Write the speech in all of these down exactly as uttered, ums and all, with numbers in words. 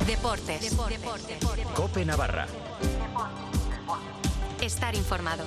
Deportes. Deportes. Deportes. COPE Navarra. Estar informado.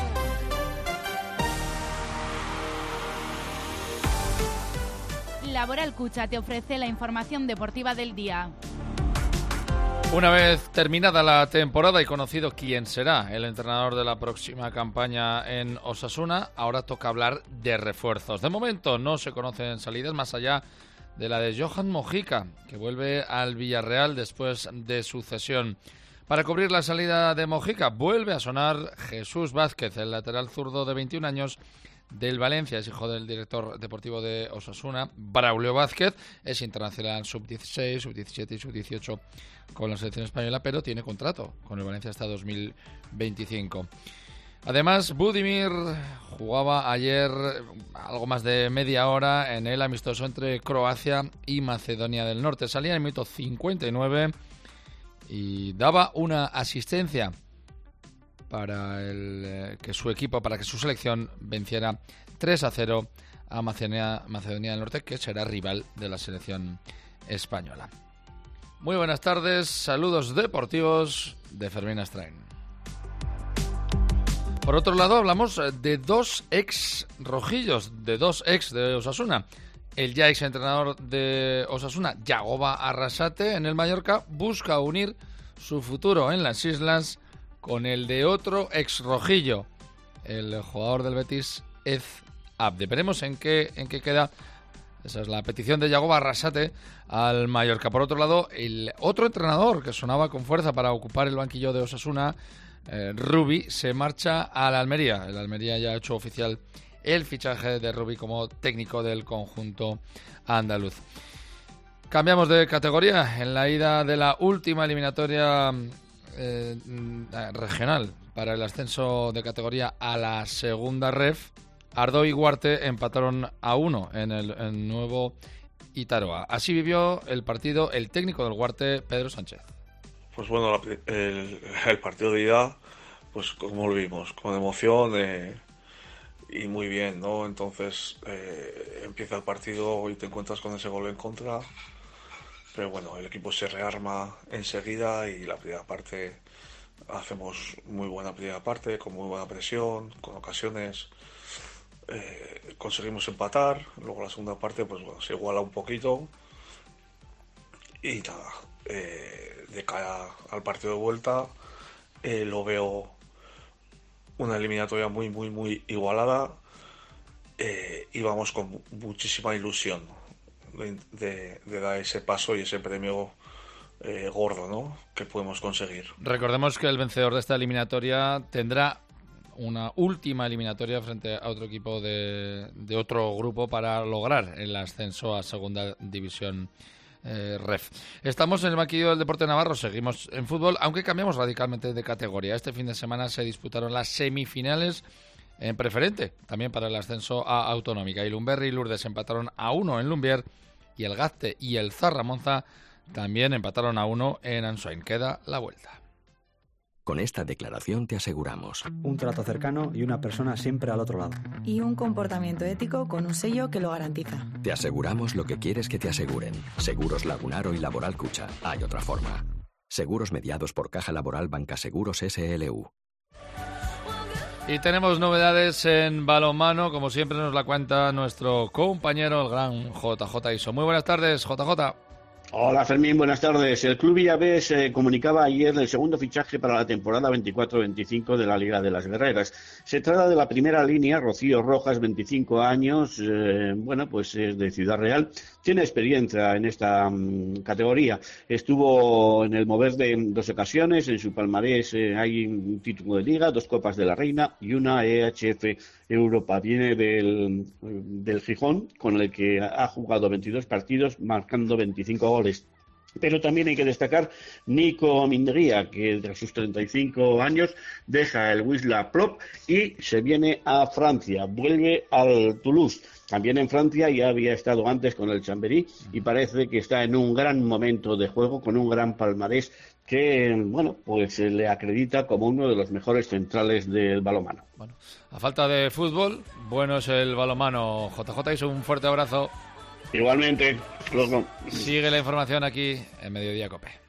Laboral Cucha te ofrece la información deportiva del día. Una vez terminada la temporada y conocido quién será el entrenador de la próxima campaña en Osasuna, ahora toca hablar de refuerzos. De momento no se conocen salidas más allá de la de Johan Mojica, que vuelve al Villarreal después de su cesión. Para cubrir la salida de Mojica vuelve a sonar Jesús Vázquez, el lateral zurdo de veintiún años del Valencia, es hijo del director deportivo de Osasuna, Braulio Vázquez, es internacional sub dieciséis, sub diecisiete y sub dieciocho con la selección española, pero tiene contrato con el Valencia hasta dos mil veinticinco. Además, Budimir jugaba ayer algo más de media hora en el amistoso entre Croacia y Macedonia del Norte. Salía en el minuto cincuenta y nueve y daba una asistencia para el, eh, que su equipo, para que su selección venciera tres a cero a Macedonia, Macedonia del Norte, que será rival de la selección española. Muy buenas tardes, saludos deportivos de Fermín Astrain. Por otro lado, hablamos de dos ex rojillos, de dos ex de Osasuna. El ya ex entrenador de Osasuna, Yagoba Arrasate, en el Mallorca, busca unir su futuro en las islas con el de otro ex rojillo, el jugador del Betis, Ez Abde. Veremos en qué, en qué queda. Esa es la petición de Yagoba Arrasate al Mallorca. Por otro lado, el otro entrenador que sonaba con fuerza para ocupar el banquillo de Osasuna, eh, Rubi, se marcha al Almería. El Almería ya ha hecho oficial el fichaje de Rubi como técnico del conjunto andaluz. Cambiamos de categoría. En la ida de la última eliminatoria eh, regional para el ascenso de categoría a la segunda ref, Ardoy y Guarte empataron a uno en el, el nuevo Itaroa. Así vivió el partido el técnico del Guarte, Pedro Sánchez. Pues bueno, el, el partido de ida, pues como lo vimos, con emoción eh, y muy bien, ¿no? Entonces eh, empieza el partido y te encuentras con ese gol en contra, pero bueno, el equipo se rearma enseguida y la primera parte hacemos muy buena primera parte, con muy buena presión, con ocasiones. Eh, conseguimos empatar, luego la segunda parte pues bueno, se iguala un poquito y nada, eh, de cara al partido de vuelta eh, lo veo una eliminatoria muy muy muy igualada eh, y vamos con muchísima ilusión de, de, de dar ese paso y ese premio eh, gordo, ¿no?, que podemos conseguir. Recordemos que el vencedor de esta eliminatoria tendrá una última eliminatoria frente a otro equipo de, de otro grupo para lograr el ascenso a segunda división eh, ref. Estamos en el banquillo del Deporte Navarro, seguimos en fútbol, aunque cambiamos radicalmente de categoría. Este fin de semana se disputaron las semifinales en preferente, también para el ascenso a autonómica. Y Lumberri y Lourdes empataron a uno en Lumbier y el Gazte y el Zarramonza también empataron a uno en Ansoain. Queda la vuelta. Con esta declaración te aseguramos un trato cercano y una persona siempre al otro lado. Y un comportamiento ético con un sello que lo garantiza. Te aseguramos lo que quieres que te aseguren. Seguros Lagunaro y Laboral Cucha. Hay otra forma. Seguros mediados por Caja Laboral Banca Seguros S L U. Y tenemos novedades en balonmano, como siempre nos la cuenta nuestro compañero, el gran J J Iso. Muy buenas tardes, J J. Hola Fermín, buenas tardes. El Club Villavés eh, comunicaba ayer el segundo fichaje para la temporada veinticuatro veinticinco de la Liga de las Guerreras. Se trata de la primera línea, Rocío Rojas, veinticinco años, eh, bueno, pues es de Ciudad Real. Tiene experiencia en esta um, categoría. Estuvo en el Mover de dos ocasiones, en su palmarés eh, hay un título de Liga, dos Copas de la Reina y una E H F Europa. Viene del, del Gijón, con el que ha jugado veintidós partidos, marcando veinticinco goles. Pero también hay que destacar Nico Mindeguía, que tras sus treinta y cinco años deja el Wisla Prop y se viene a Francia, vuelve al Toulouse. También en Francia ya había estado antes con el Chambéry y parece que está en un gran momento de juego, con un gran palmarés que, bueno, pues se le acredita como uno de los mejores centrales del balonmano. Bueno, a falta de fútbol, bueno es el balonmano. J J, hizo un fuerte abrazo. Igualmente, luego. Sigue la información aquí en Mediodía COPE.